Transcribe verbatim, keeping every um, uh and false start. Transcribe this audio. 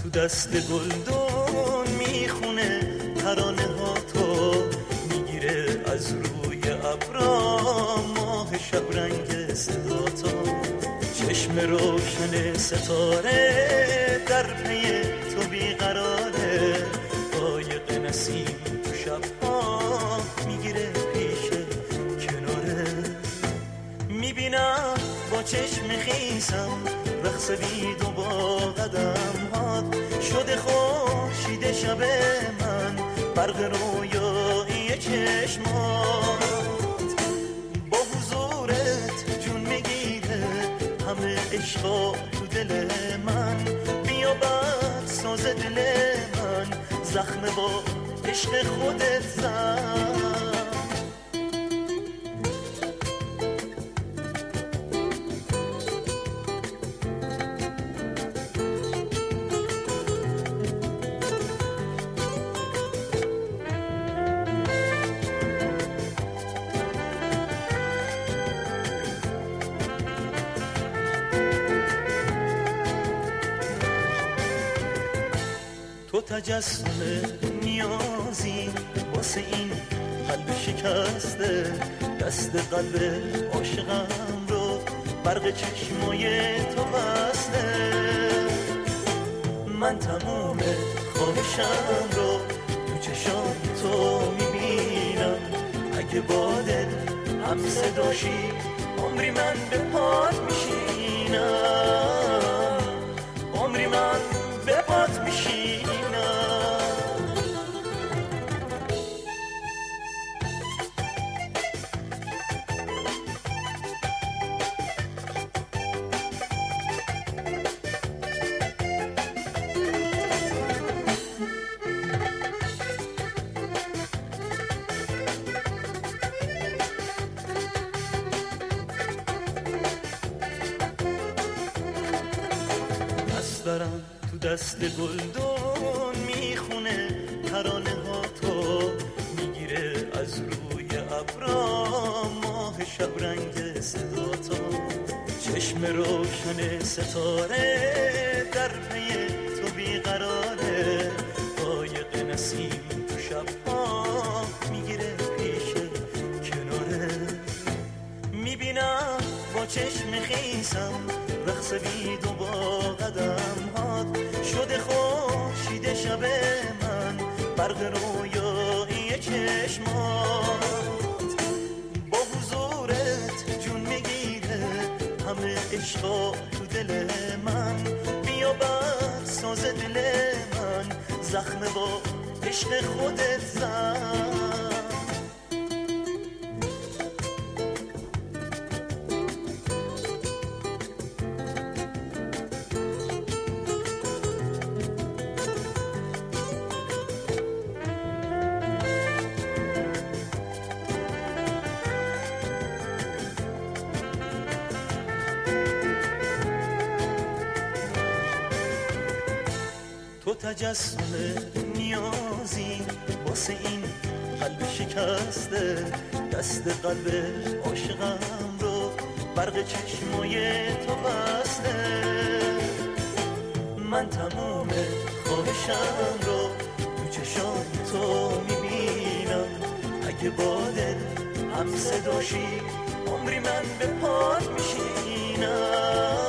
تو دست گلدون میخونه ترانه ها تو میگیره از روی ابرا ماه شب رنگ صدا تو چشم روشن ستاره در پی تو بیقراره قایق نسیم تو شبها میگیره پیش کناره میبینم با چشم خیسم رقص بید و با قدم هات شده خورشید شب من برق رویایی چشمات با حضورت جون میگیره همه عشقا تو دل من بیا بر ساز دل من زخم با عشق خودت زن تو تجسم نیازی واسه این قلب شکسته دست قلب عاشقم رو برق چشمای تو بسته من تمام خواهشم رو تو چشام تو میبینم اگه با دل هم صداشی عمری من به پات میشینم عمری من به پات میشینم دارم تو دست گلدون میخونه ترانه ها تو میگیره از روی ابرا ماه شب رنگ صدا تو چشم روشن ستاره در پی تو بیقراره قایق نسیم تو شبها میگیره پیش کناره میبینم با چشم خیسم رقص بید و با قدم هات شده خورشید شب من برق رویایی چشمات با حضورت جون میگیره همه عشقا تو دل من بیا بر ساز دل من زخم با عشق خودت زن تو تجسم نیازی واسه این قلب شکسته دست قلب عاشقم رو برق چشمای تو بسته من تمام خواهشم رو تو چشام تو میبینم اگه با دل هم صداشی عمری من به پات میشینم